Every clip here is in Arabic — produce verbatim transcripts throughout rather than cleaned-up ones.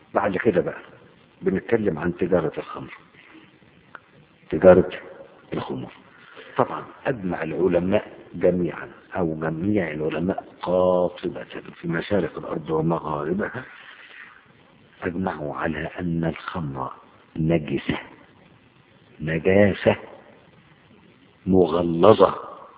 بعد كده بقى بنتكلم عن تجارة الخمر، تجارة الخمور. طبعا أجمع العلماء جميعا أو جميع العلماء قاطبة في مشارق الأرض ومغاربها أجمعوا على أن الخمر نجسة، نجاسة مغلظة،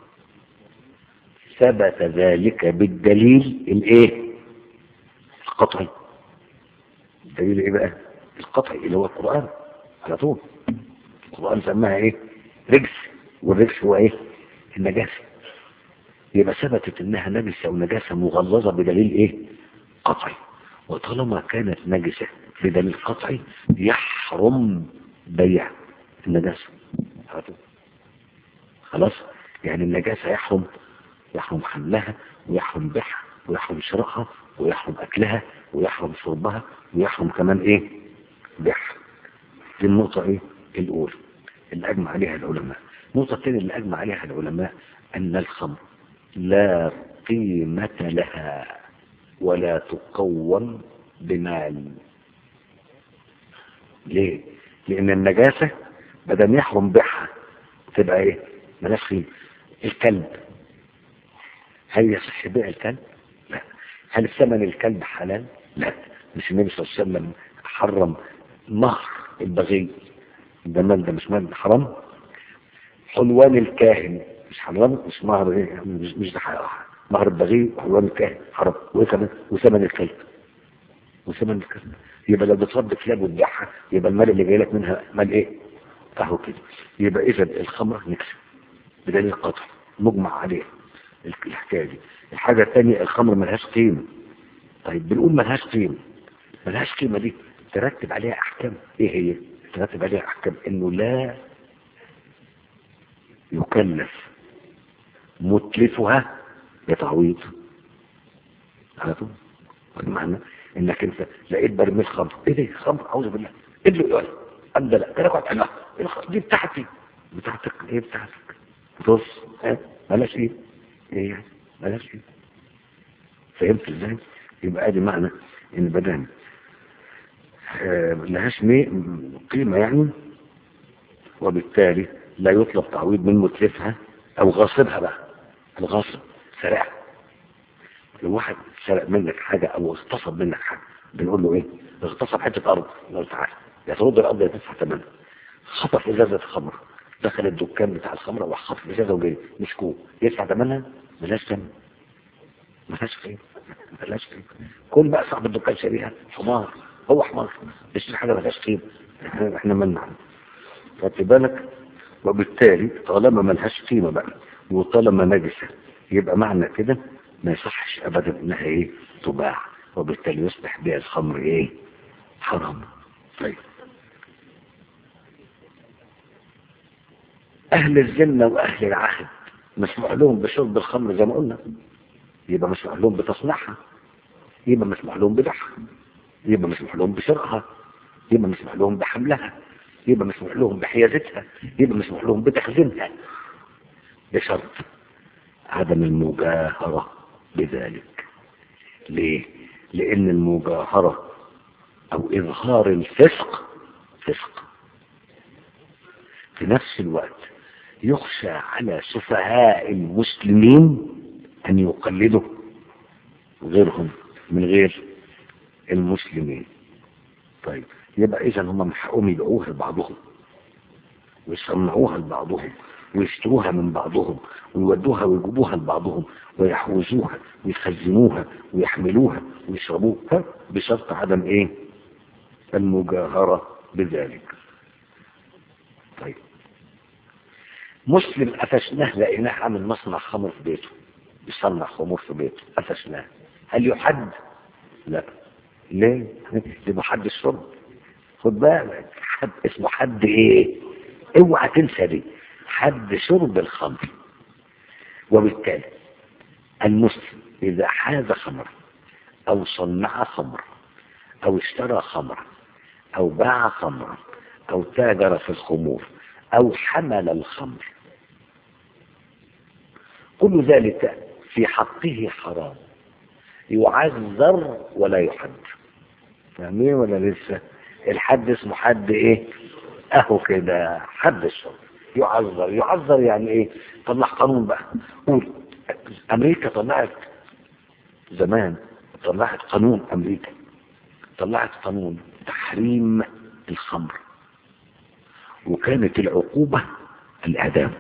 ثبت ذلك بالدليل الايه؟ القطعي. الدليل ايه بقى؟ القطعي اللي هو القرآن على طول. القرآن سماها ايه؟ رجس، والرجس هو ايه؟ النجاسة. يبقى ثبتت انها نجسة ونجاسة مغلظة بدليل ايه؟ قطعي. وطالما كانت نجسة بدليل قطعي يحرم بيع النجاسة على طول. خلاص؟ يعني النجاسة يحرم، يحرم حملها ويحرم بيعها ويحرم شرائها ويحرم اكلها ويحرم شربها ويحرم كمان ايه؟ بيعها. دي النقطة ايه؟ الاولى اللي اجمع عليها العلماء. النقطة الثانية اللي اجمع عليها العلماء ان الخمر لا قيمة لها ولا تقوم بمال. ليه؟ لان النجاسة بدل يحرم بيعها تبقى ايه؟ ملاش قيمة. الكلب، هل يصح بيع الكلب؟ لا. هل ثمن الكلب حلال؟ لا. مش النبي صلى الله عليه وسلم حرم مهر البغي؟ ده مال، ده مش مال، حرام. حلوان الكاهن مش حرام، مش مهر ايه، مش مش ده مهر البغي وحلوان الكاهن حرام. وكمان وثمن الكلب، وثمن الكلب. يبقى لو بتربي كلاب وتبيعها يبقى المال اللي جاي لك منها مال ايه؟ اهو كده. يبقى اذا الخمر نكسب بدليل قطعي مجمع عليه الحكايه دي. الحاجه الثانيه الخمر ملهاش قيمه. طيب بنقول ملهاش قيمه، ملهاش قيمه دي ترتب عليها احكام. ايه هي؟ ترتب عليها احكام انه لا يكلف متلفها بتعويض على طول. بمعنى انك انت لقيت برميل خمر، ايه ده؟ خمر؟ اعوذ بالله. ادلو يقول انت لا كده قاعد انا دي بتاعتي. بتاعتك ايه؟ بتاعتك بص ها مالهاش ايه؟ ايه يعني مالهاش ايه؟ فهمت ازاي؟ يبقى ادي معنى ان بدل آه لهاش قيمه يعني، وبالتالي لا يطلب تعويض من متلفها او غاصبها. بقى الغاصب سرقها. لو واحد سرق منك حاجه او اغتصب منك حاجه بنقول له ايه؟ اغتصب حته ارض، نقول تعالى يا ترد الارض يا تدفع ثمنها. خطف ازازه خمر، دخل الدكان بتاع الخمره وخطف ازازه وجاي مسكوه، يدفع ثمنها؟ ملاش ثمن، ملاش قيمه، ملاش قيمه. كل بقى صاحب الدكان شاريها حمار، هو حمار بيشتري حاجه ملاش قيمه. احنا احنا منع. خدت بالك؟ وبالتالي طالما ملهاش قيمه بقى وطالما نجسه يبقى معنى كده ما يصحش ابدا انها ايه؟ تباع. وبالتالي يصبح بيع الخمر ايه؟ حرام. طيب اهل الذمه واهل العهد مسموح لهم بشرب الخمر زي ما قلنا، يبقى مسموح لهم بتصنيعها، يبقى مسموح لهم ببيعها، يبقى مسموح لهم بشرائها، يبقى مسموح لهم بحملها، يبقى مسموح لهم بحيازتها، يبقى مسموح لهم بتخزينها، بشرط عدم المجاهرة بذلك. ليه؟ لأن المجاهرة أو إظهار الفسق فسق. في نفس الوقت يخشى على سفهاء المسلمين أن يقلدوا غيرهم من غير المسلمين. طيب يبقى إذن هم من حقهم يبيعوها لبعضهم ويصنعوها لبعضهم ويشتروها من بعضهم ويودوها ويجيبوها لبعضهم ويحوزوها ويخزنوها ويحملوها ويشربوها بشرط عدم ايه؟ المجاهرة بذلك. طيب مسلم قفشناه لقيناه عامل مصنع خمر في بيته، بيصنع خمور في بيته، قفشناه، هل يحد؟ لا. ليه؟ لما حد الشرب. خد بالك حد اسمه حد ايه؟ اوعى تنسى دي، حد شرب الخمر. وبالتالي المسلم اذا حاز خمر او صنع خمر او اشترى خمر او باع خمر او تاجر في الخمور او حمل الخمر، كل ذلك في حقه حرام، يعذر ولا يحد. فاهمين ولا لسه؟ الحد اسمه حد ايه؟ اهو كده حد الشر. يعذر يعذر يعني ايه؟ طلع قانون بقى. قول امريكا طلعت زمان، طلعت قانون، امريكا طلعت قانون تحريم الخمر، وكانت العقوبة الاعدام.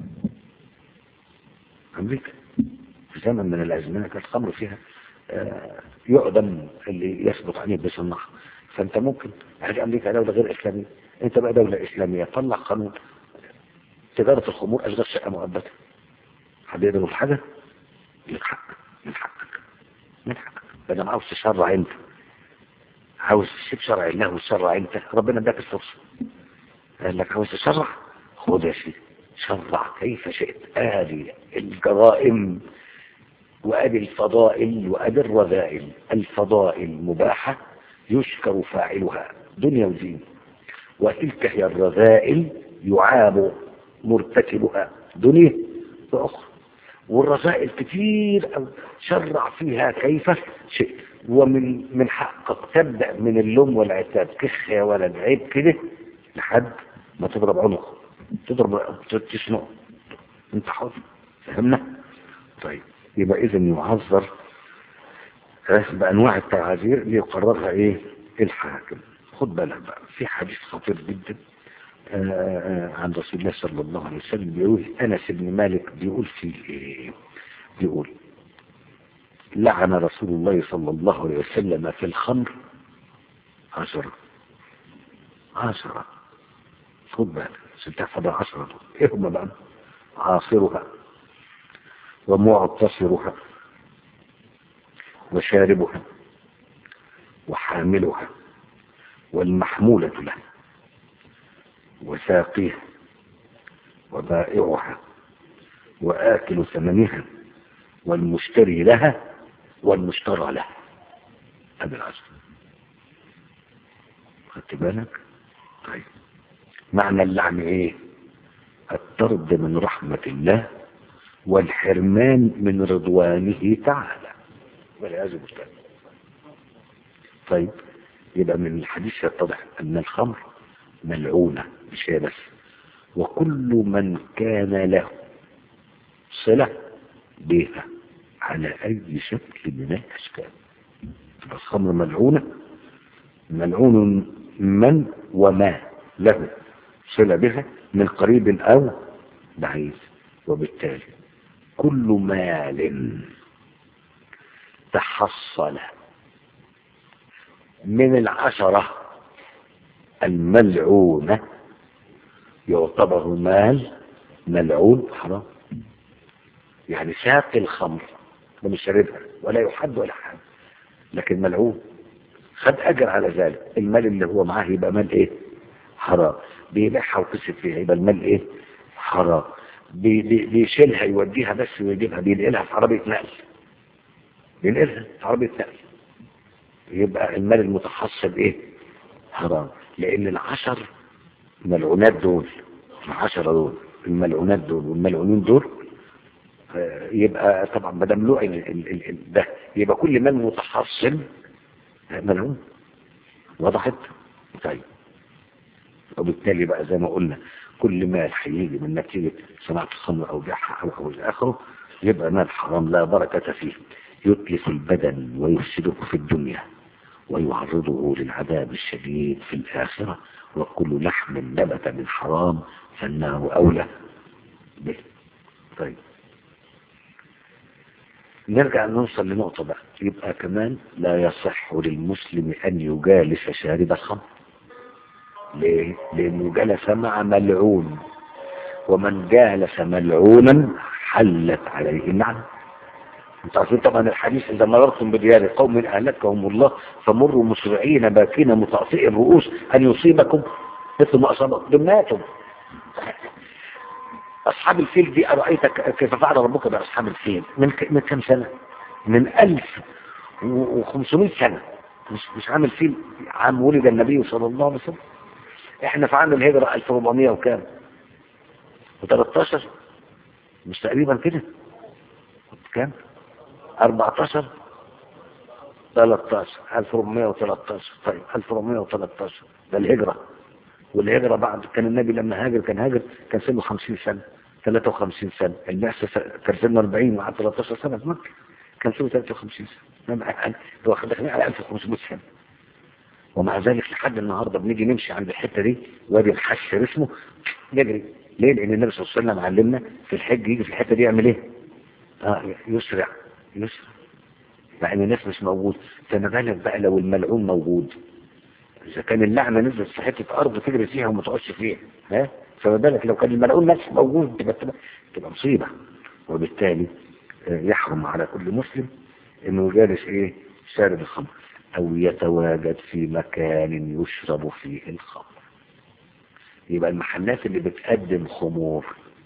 امريكا في زمن من الازمان كانت الخمر فيها آه يعدم اللي يثبت عليه بصناعه. فانت ممكن هذه امريكا دولة غير اسلامية، انت بقى دولة اسلامية طلع قانون تجارة الخمور اشغال شقة مؤبدة. حد يقدر يقول حاجة؟ لك حق، من حقك من حقك. بدل ما عاوز تشرع انت، عاوز تسيب شرع الله وتشرع انت، ربنا اداك الفرصة. قال لك عاوز تشرع، خد يا سيدي شرع كيف شئت. ادي الجرائم وادي الفضائل وادي الرذائل. الفضائل مباحة يشكر فاعلها دنيا ودين، وتلك هي الرذائل يعاب مرتكبها دنيا واخرى. والرذائل كتير أو شرع فيها كيف شئت، ومن من حقك تبدأ من اللوم والعتاب، كخ يا ولد عيب كده، لحد ما تضرب عنقه، تضرب تسمعه، انت حر. فهمنا؟ طيب يبقى اذا يعذر بانواع التعاذير اللي يقررها ايه؟ الحاكم. خد بالك بقى في حديث خطير جدا عن رسول الله صلى الله عليه وسلم، بيقول انس بن مالك بيقول في إيه؟ بيقول لعن رسول الله صلى الله عليه وسلم في الخمر عشرة عشرة. خد بالك ستحفظ عشرة. ايه هم بقى؟ عاصرها ومعتصرها وشاربها وحاملها والمحمولة له وساقيها وبائعها وآكل ثمنها والمشتري لها والمشترى له. هذا العشر. خدت بالك؟ طيب معنى اللعن ايه؟ الطرد من رحمة الله والحرمان من رضوانه تعالى والعياذ بالله. طيب يبقى من الحديث يتضح ان الخمر ملعونة مش هي بس، وكل من كان له صلة بها على اي شكل من الاشكال. الخمر ملعونة، ملعون من وما له صلة بها من قريب او بعيد. وبالتالي كل مال تحصل من العشرة الملعونة يعتبر مال ملعون حرام. يعني ساقي الخمر ده مش شاربها ولا يحد ولا حد، لكن ملعون خد اجر على ذلك. المال اللي هو معاه يبقى مال ايه؟ حرام. بيبيعها وكسب فيها يبقى المال ايه؟ حرام. بي بي بيشيلها يوديها بس ويجيبها، بينقلها في عربية نقل، بينقلها في عربية نقل، يبقى المال المتحصل ايه؟ حرام. لان العشر ملعونات دول، العشرة دول الملعونات دول والملعونين دول يبقى طبعا ما دام له ده يبقى كل مال متحصل ملعون. وضحت؟ طيب وبالتالي بقى زي ما قلنا كل مال هيجي من نتيجة صناعة الخمر او بيعها او او الى اخره يبقى مال حرام لا بركة فيه، يتلف البدن ويفسده في الدنيا ويعرضه للعذاب الشديد في الآخرة. وكل لحم نبت من حرام فالنار أولى به. طيب نرجع نوصل لنقطة بقى. يبقى كمان لا يصح للمسلم أن يجالس شارب الخمر. ليه؟ لأنه جلس مع ملعون، ومن جالس ملعونا حلت عليه اللعنة. انتوا عارفين طبعا الحديث إذا مررتم بديار قوم أهلكهم الله فمروا مسرعين باكين متعطئ الرؤوس أن يصيبكم مثل ما أصابكم دمناتهم. أصحاب الفيل دي أرأيتك كيف فعل ربك بأصحاب الفيل من من كم سنة؟ من ألف وخمسمائة سنة. مش مش عام الفيل، عام ولد النبي صلى الله عليه وسلم. احنا في عام الهجرة ألف وأربعمائة وكام وثلاثة عشر، مش تقريبا كده كام؟ أربعة عشر ثلاثة عشر ألف وأربعمائة وثلاثة عشر. طيب ألف وأربعمائة وثلاثة عشر ده الهجرة، والهجرة بعد كان النبي لما هاجر كان هاجر كان سنه خمسين سنة ثلاثة وخمسين سنة، البعثة كان سنه أربعين وقعد ثلاثة عشر سنة في مكة، كان سنه ثلاثة وخمسين سنة، هو داخلين على ألف وخمسمائة سنة. ومع ذلك لحد النهاردة بنيجي نمشي عند الحتة دي وادي الحشر اسمه يجري. ليه؟ لأن النبي صلى الله عليه وسلم علمنا في الحج يجي في الحتة دي يعمل ايه؟ اه يسرع يسرع، مع ان الناس مش موجود. فما بالك بقى لو الملعون موجود، اذا كان اللعنة نزلت في حتة ارض تجري فيها وما تقعدش فيها، ها؟ فما بالك لو كان الملعون نفسه موجود، تبقى تبقى, تبقى مصيبة. وبالتالي يحرم على كل مسلم انه يجالس ايه؟ شارب الخمر او يتواجد في مكان يشرب فيه الخمر. يبقى المحلات اللي بتقدم خمور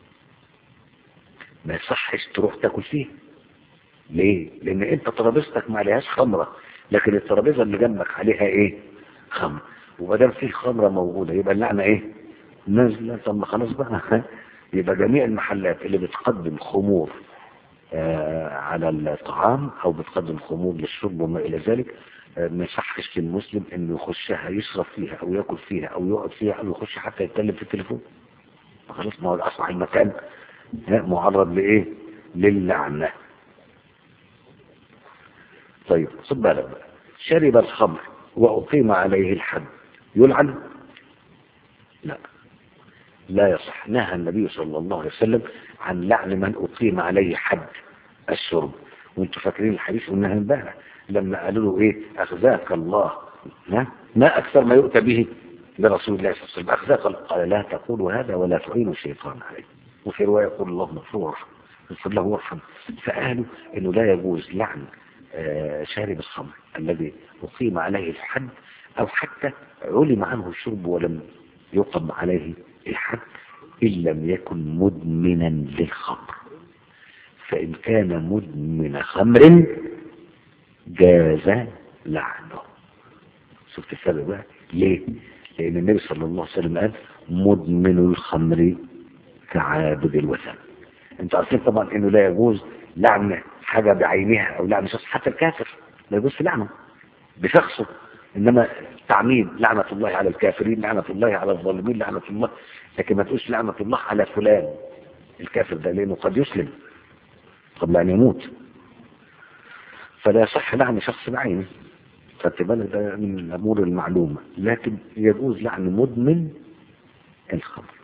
ما يصحش تروح تاكل فيه. ليه؟ لان انت ترابيزتك ما عليهاش خمرة، لكن الترابيزة اللي جنبك عليها ايه؟ خمر. ومادام فيه خمرة موجودة يبقى اللعنة ايه؟ نازلة. طب خلاص بقى يبقى جميع المحلات اللي بتقدم خمور آه على الطعام او بتقدم خمور للشرب وما الى ذلك، آه ما يصحش للمسلم انه يخشها يشرب فيها او ياكل فيها او يقعد فيها او يخش حتى يتكلم في التليفون. خلاص ما هو اصبح المكان معرض لايه؟ للعنة. طيب خد بالك بقى، شرب الخمر واقيم عليه الحد يلعن؟ لا لا يصح. نهى النبي صلى الله عليه وسلم عن لعن من اقيم عليه حد الشرب. وانتوا فاكرين الحديث قلناها امبارح لما قالوا له ايه؟ اخزاك الله، ها؟ ما اكثر ما يؤتى به لرسول الله صلى الله عليه وسلم، اخزاك الله. قال لا تقولوا هذا ولا تعينوا الشيطان عليه. وفي روايه يقول اللهم اغفر اغفر له وارحمه. فقالوا انه لا يجوز لعن آه شارب الخمر الذي اقيم عليه الحد او حتى علم عنه الشرب ولم يقم عليه الحد إن لم يكن مدمنا للخمر. فإن كان مدمن خمر جاز لعنه. شفت السبب بقى؟ ليه؟ لأن النبي صلى الله عليه وسلم قال مدمن الخمر كعابد الوثن. انتوا عارفين طبعا انه لا يجوز لعن حاجة بعينها او لعن شخص، حتى الكافر لا يجوز لعنه بشخصه، انما تعميم لعنة الله على الكافرين، لعنة الله على الظالمين، لعنة الله، لكن ما تقولش لعنة الله على فلان الكافر ده، لانه قد يسلم قبل ان يموت، فلا يصح لعن شخص بعينه. فالتبالغ ده من الامور المعلومة، لكن يجوز لعن مدمن الخمر.